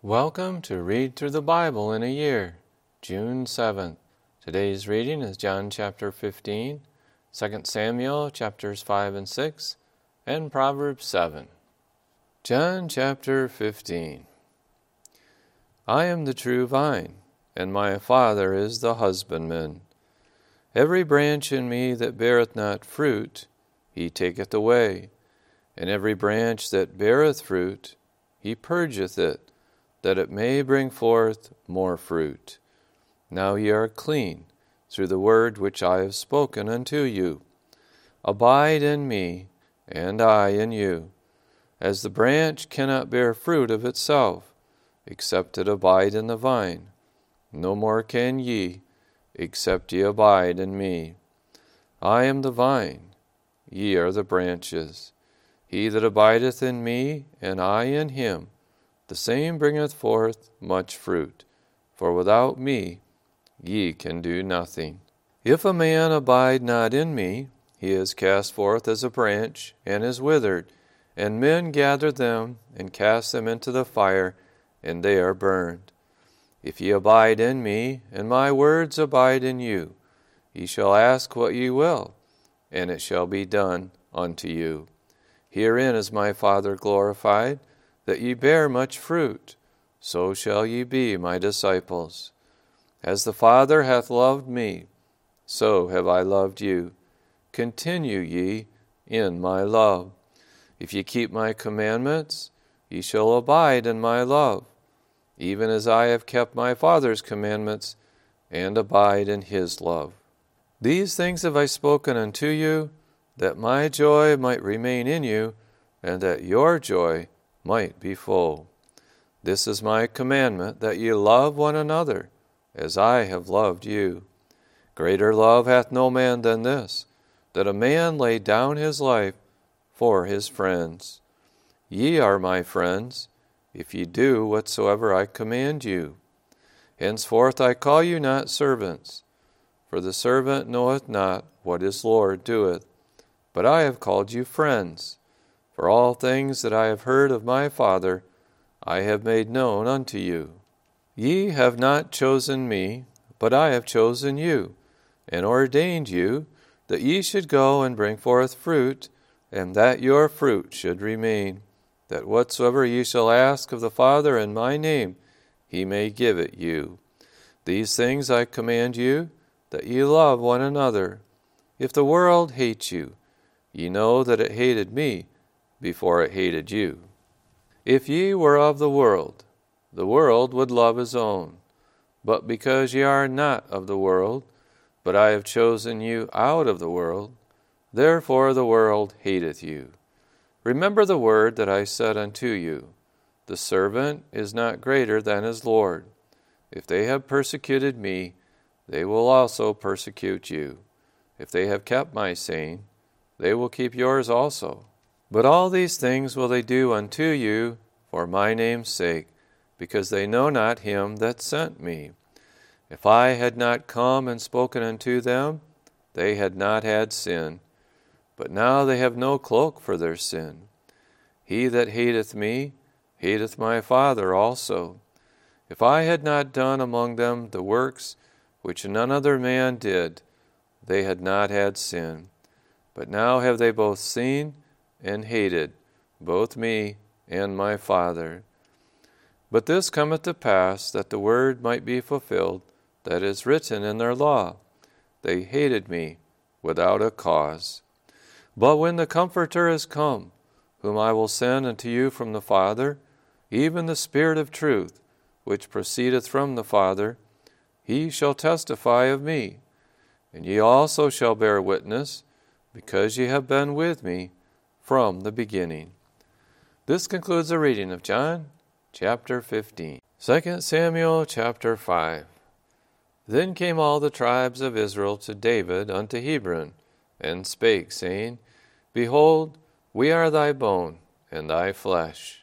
Welcome to Read Through the Bible in a Year, June 7th. Today's reading is John chapter 15, 2 Samuel chapters 5 and 6, and Proverbs 7. John chapter 15. I am the true vine, and my Father is the husbandman. Every branch in me that beareth not fruit, he taketh away, and every branch that beareth fruit, he purgeth it, that it may bring forth more fruit. Now ye are clean through the word which I have spoken unto you. Abide in me, and I in you. As the branch cannot bear fruit of itself, except it abide in the vine, no more can ye, except ye abide in me. I am the vine, ye are the branches. He that abideth in me, and I in him, the same bringeth forth much fruit, for without me ye can do nothing. If a man abide not in me, he is cast forth as a branch, and is withered, and men gather them, and cast them into the fire, and they are burned. If ye abide in me, and my words abide in you, ye shall ask what ye will, and it shall be done unto you. Herein is my Father glorified, that ye bear much fruit, so shall ye be my disciples. As the Father hath loved me, so have I loved you. Continue ye in my love. If ye keep my commandments, ye shall abide in my love, even as I have kept my Father's commandments, and abide in his love. These things have I spoken unto you, that my joy might remain in you, and that your joy might be full. This is my commandment, that ye love one another, as I have loved you. Greater love hath no man than this, that a man lay down his life for his friends. Ye are my friends, if ye do whatsoever I command you. Henceforth I call you not servants, for the servant knoweth not what his Lord doeth, but I have called you friends. For all things that I have heard of my Father, I have made known unto you. Ye have not chosen me, but I have chosen you, and ordained you, that ye should go and bring forth fruit, and that your fruit should remain, that whatsoever ye shall ask of the Father in my name, he may give it you. These things I command you, that ye love one another. If the world hate you, ye know that it hated me before it hated you. If ye were of the world would love his own. But because ye are not of the world, but I have chosen you out of the world, therefore the world hateth you. Remember the word that I said unto you, the servant is not greater than his Lord. If they have persecuted me, they will also persecute you. If they have kept my saying, they will keep yours also. But all these things will they do unto you for my name's sake, because they know not him that sent me. If I had not come and spoken unto them, they had not had sin. But now they have no cloak for their sin. He that hateth me, hateth my Father also. If I had not done among them the works which none other man did, they had not had sin. But now have they both seen and hated, both me and my Father. But this cometh to pass, that the word might be fulfilled, that is written in their law. They hated me without a cause. But when the Comforter is come, whom I will send unto you from the Father, even the Spirit of truth, which proceedeth from the Father, he shall testify of me. And ye also shall bear witness, because ye have been with me from the beginning. This concludes the reading of John chapter 15. 2 Samuel chapter 5. Then came all the tribes of Israel to David unto Hebron, and spake, saying, Behold, we are thy bone and thy flesh.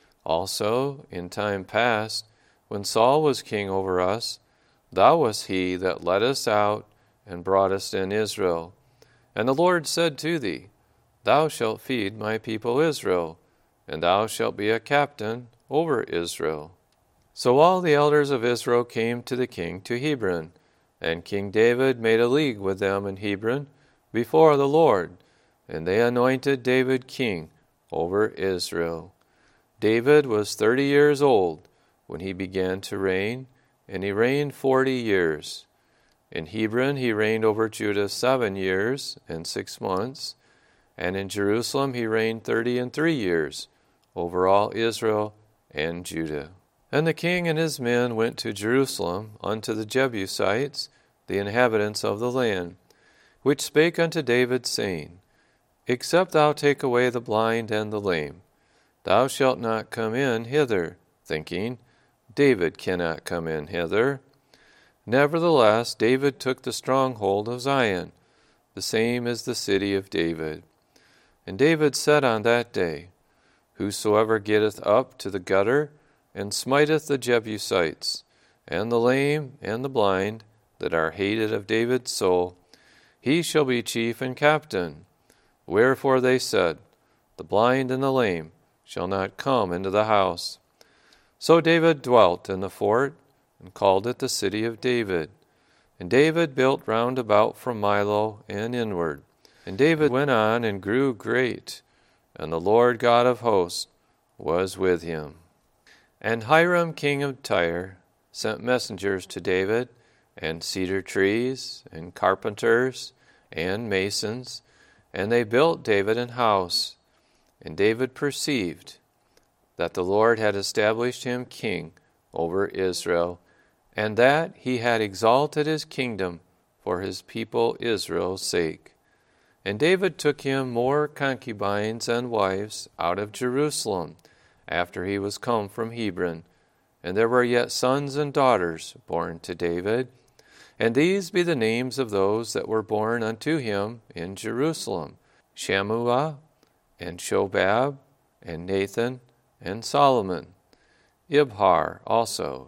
Also, in time past, when Saul was king over us, thou wast he that led us out and brought us in Israel. And the Lord said to thee, Thou shalt feed my people Israel, and thou shalt be a captain over Israel. So all the elders of Israel came to the king to Hebron, and King David made a league with them in Hebron before the Lord, and they anointed David king over Israel. David was 30 years old when he began to reign, and he reigned 40 years. In Hebron he reigned over Judah 7 years and 6 months, and in Jerusalem he reigned 33 years over all Israel and Judah. And the king and his men went to Jerusalem unto the Jebusites, the inhabitants of the land, which spake unto David, saying, Except thou take away the blind and the lame, thou shalt not come in hither, thinking, David cannot come in hither. Nevertheless, David took the stronghold of Zion, the same as the city of David. And David said on that day, Whosoever getteth up to the gutter, and smiteth the Jebusites, and the lame and the blind, that are hated of David's soul, he shall be chief and captain. Wherefore they said, The blind and the lame shall not come into the house. So David dwelt in the fort, and called it the city of David. And David built round about from Milo and inward. And David went on and grew great, and the Lord God of hosts was with him. And Hiram king of Tyre sent messengers to David, and cedar trees, and carpenters, and masons, and they built David an house. And David perceived that the Lord had established him king over Israel, and that he had exalted his kingdom for his people Israel's sake. And David took him more concubines and wives out of Jerusalem, after he was come from Hebron. And there were yet sons and daughters born to David. And these be the names of those that were born unto him in Jerusalem, Shammua, and Shobab, and Nathan, and Solomon, Ibhar also,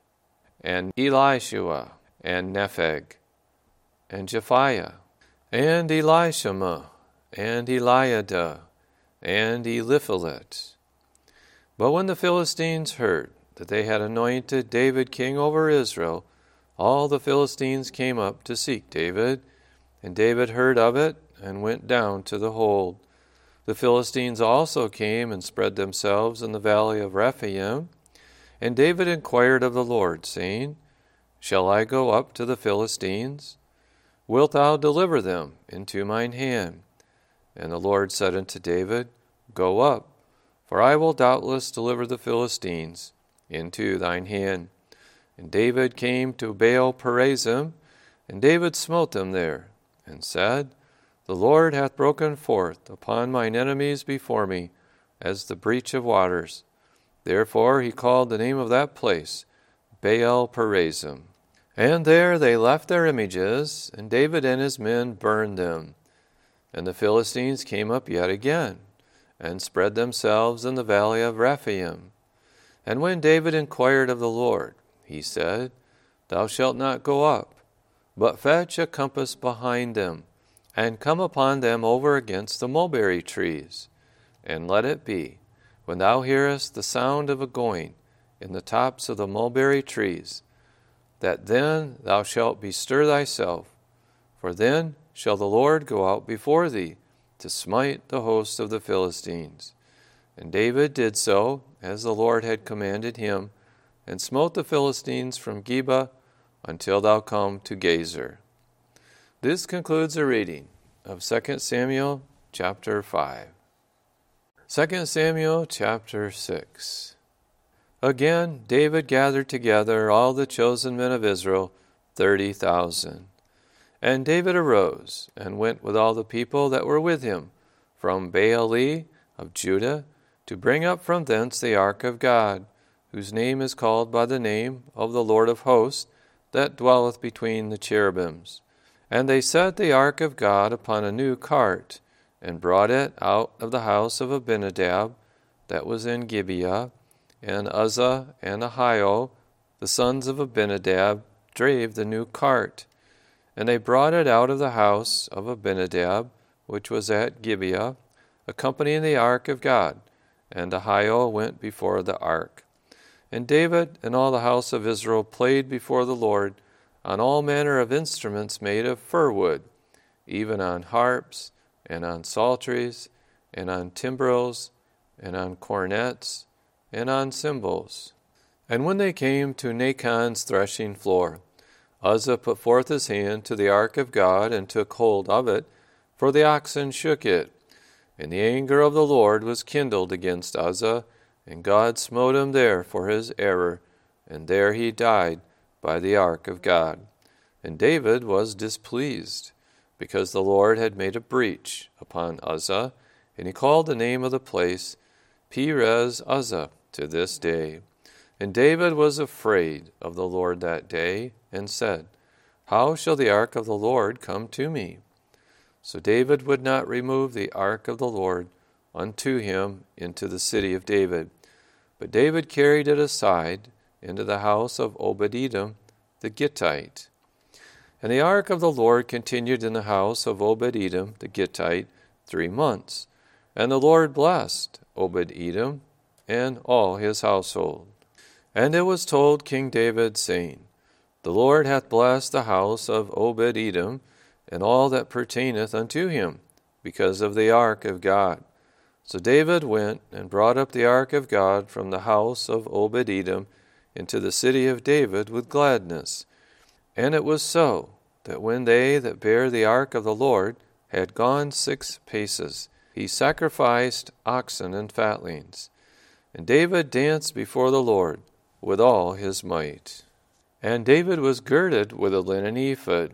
and Elishua, and Nepheg, and Japhiah, and Elishama, and Eliada, and Eliphalet. But when the Philistines heard that they had anointed David king over Israel, all the Philistines came up to seek David, and David heard of it, and went down to the hold. The Philistines also came and spread themselves in the valley of Rephaim. And David inquired of the Lord, saying, Shall I go up to the Philistines? Wilt thou deliver them into mine hand? And the Lord said unto David, Go up, for I will doubtless deliver the Philistines into thine hand. And David came to Baal-perazim, and David smote them there, and said, The Lord hath broken forth upon mine enemies before me, as the breach of waters. Therefore he called the name of that place Baal-perazim. And there they left their images, and David and his men burned them. And the Philistines came up yet again, and spread themselves in the valley of Rephaim. And when David inquired of the Lord, he said, Thou shalt not go up, but fetch a compass behind them, and come upon them over against the mulberry trees. And let it be, when thou hearest the sound of a going in the tops of the mulberry trees, that then thou shalt bestir thyself, for then shall the Lord go out before thee to smite the host of the Philistines. And David did so, as the Lord had commanded him, and smote the Philistines from Geba until thou come to Gezer. This concludes the reading of 2 Samuel chapter 5. 2 Samuel chapter 6. Again David gathered together all the chosen men of Israel, 30,000. And David arose, and went with all the people that were with him, from Baale of Judah, to bring up from thence the ark of God, whose name is called by the name of the Lord of hosts, that dwelleth between the cherubims. And they set the ark of God upon a new cart, and brought it out of the house of Abinadab, that was in Gibeah. And Uzzah and Ahio, the sons of Abinadab, drave the new cart. And they brought it out of the house of Abinadab, which was at Gibeah, accompanying the ark of God. And Ahio went before the ark. And David and all the house of Israel played before the Lord on all manner of instruments made of fir wood, even on harps, and on psalteries, and on timbrels, and on cornets, and on cymbals. And when they came to Nachon's threshing floor, Uzzah put forth his hand to the ark of God, and took hold of it, for the oxen shook it. And the anger of the Lord was kindled against Uzzah, and God smote him there for his error, and there he died by the ark of God. And David was displeased, because the Lord had made a breach upon Uzzah, and he called the name of the place Perez Uzzah to this day. And David was afraid of the Lord that day, and said, How shall the ark of the Lord come to me? So David would not remove the ark of the Lord unto him into the city of David. But David carried it aside into the house of Obed-Edom the Gittite. And the ark of the Lord continued in the house of Obed-Edom the Gittite 3 months. And the Lord blessed Obed-Edom and all his household. And it was told King David, saying, The Lord hath blessed the house of Obed-Edom and all that pertaineth unto him, because of the ark of God. So David went and brought up the ark of God from the house of Obed-Edom into the city of David with gladness. And it was so, that when they that bare the ark of the Lord had gone 6 paces, he sacrificed oxen and fatlings. And David danced before the Lord with all his might. And David was girded with a linen ephod.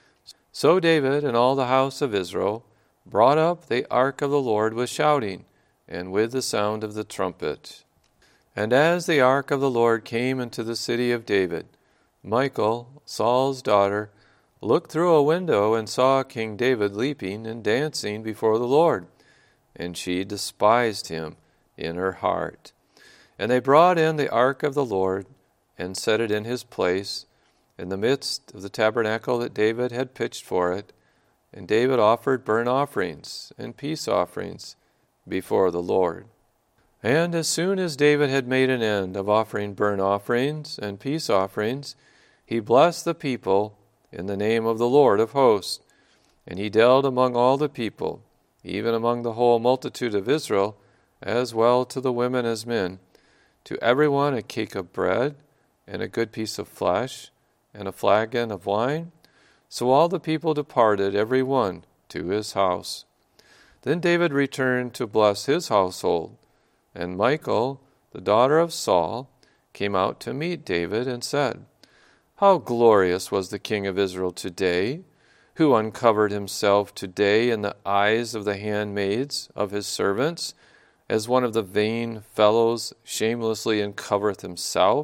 So David and all the house of Israel brought up the ark of the Lord with shouting, and with the sound of the trumpet. And as the ark of the Lord came into the city of David, Michal, Saul's daughter, looked through a window and saw King David leaping and dancing before the Lord, and she despised him in her heart. And they brought in the ark of the Lord, and set it in his place, in the midst of the tabernacle that David had pitched for it. And David offered burnt offerings and peace offerings before the Lord. And as soon as David had made an end of offering burnt offerings and peace offerings, he blessed the people in the name of the Lord of hosts. And he dealt among all the people, even among the whole multitude of Israel, as well to the women as men, to every one a cake of bread, and a good piece of flesh, and a flagon of wine. So all the people departed, every one to his house. Then David returned to bless his household. And Michal, the daughter of Saul, came out to meet David, and said, How glorious was the king of Israel today, who uncovered himself today in the eyes of the handmaids of his servants, as one of the vain fellows shamelessly uncovereth himself.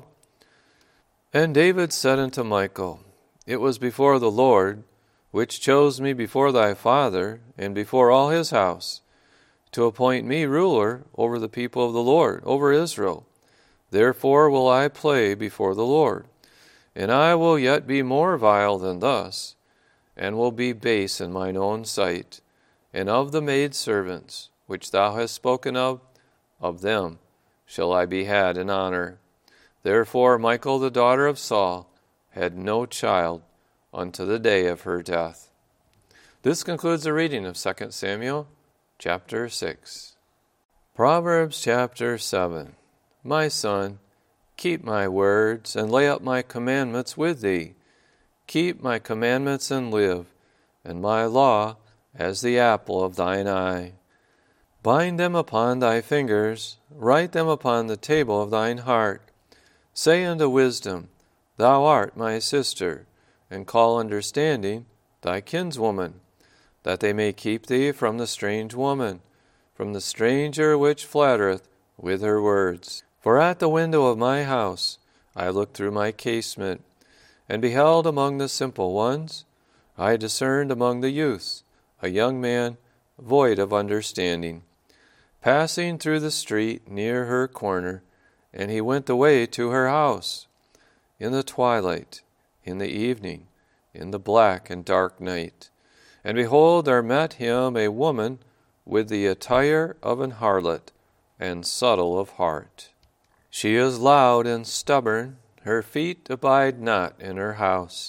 And David said unto Michal, It was before the Lord, which chose me before thy father, and before all his house, to appoint me ruler over the people of the Lord, over Israel. Therefore will I play before the Lord. And I will yet be more vile than thus, and will be base in mine own sight. And of the maidservants, which thou hast spoken of them shall I be had in honor. Therefore Michal the daughter of Saul had no child unto the day of her death. This concludes the reading of 2 Samuel chapter 6. Proverbs chapter 7. My son, keep my words, and lay up my commandments with thee. Keep my commandments and live, and my law as the apple of thine eye. Bind them upon thy fingers, write them upon the table of thine heart. Say unto wisdom, Thou art my sister, and call understanding thy kinswoman, that they may keep thee from the strange woman, from the stranger which flattereth with her words. For at the window of my house I looked through my casement, and beheld among the simple ones, I discerned among the youths a young man void of understanding, passing through the street near her corner, and he went away to her house. In the twilight, in the evening, in the black and dark night. And behold, there met him a woman with the attire of an harlot, and subtle of heart. She is loud and stubborn, her feet abide not in her house.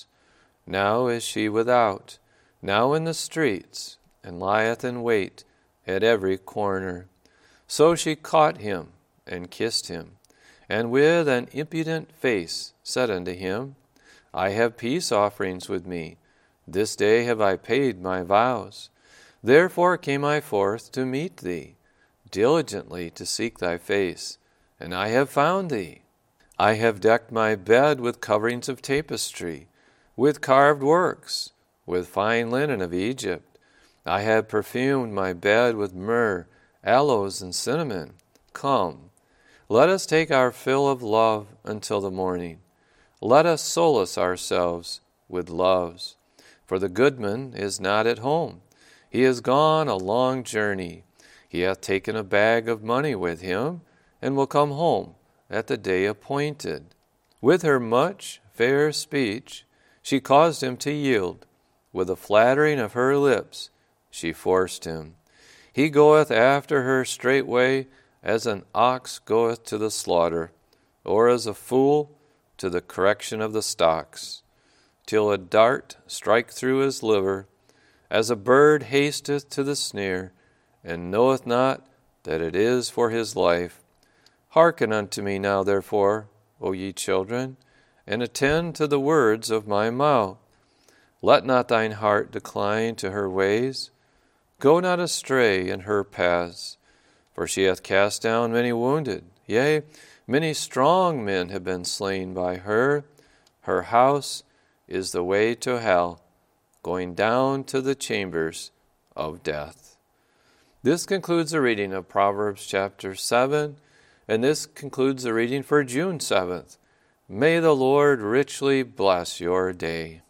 Now is she without, now in the streets, and lieth in wait at every corner. So she caught him, and kissed him, and with an impudent face said unto him, I have peace offerings with me. This day have I paid my vows. Therefore came I forth to meet thee, diligently to seek thy face, and I have found thee. I have decked my bed with coverings of tapestry, with carved works, with fine linen of Egypt. I have perfumed my bed with myrrh, aloes, and cinnamon. Come, let us take our fill of love until the morning. Let us solace ourselves with loves. For the goodman is not at home. He is gone a long journey. He hath taken a bag of money with him, and will come home at the day appointed. With her much fair speech she caused him to yield. With the flattering of her lips she forced him. He goeth after her straightway, as an ox goeth to the slaughter, or as a fool to the correction of the stocks, till a dart strike through his liver, as a bird hasteth to the snare, and knoweth not that it is for his life. Hearken unto me now, therefore, O ye children, and attend to the words of my mouth. Let not thine heart decline to her ways. Go not astray in her paths, for she hath cast down many wounded. Yea, many strong men have been slain by her. Her house is the way to hell, going down to the chambers of death. This concludes the reading of Proverbs chapter 7, and this concludes the reading for June 7th. May the Lord richly bless your day.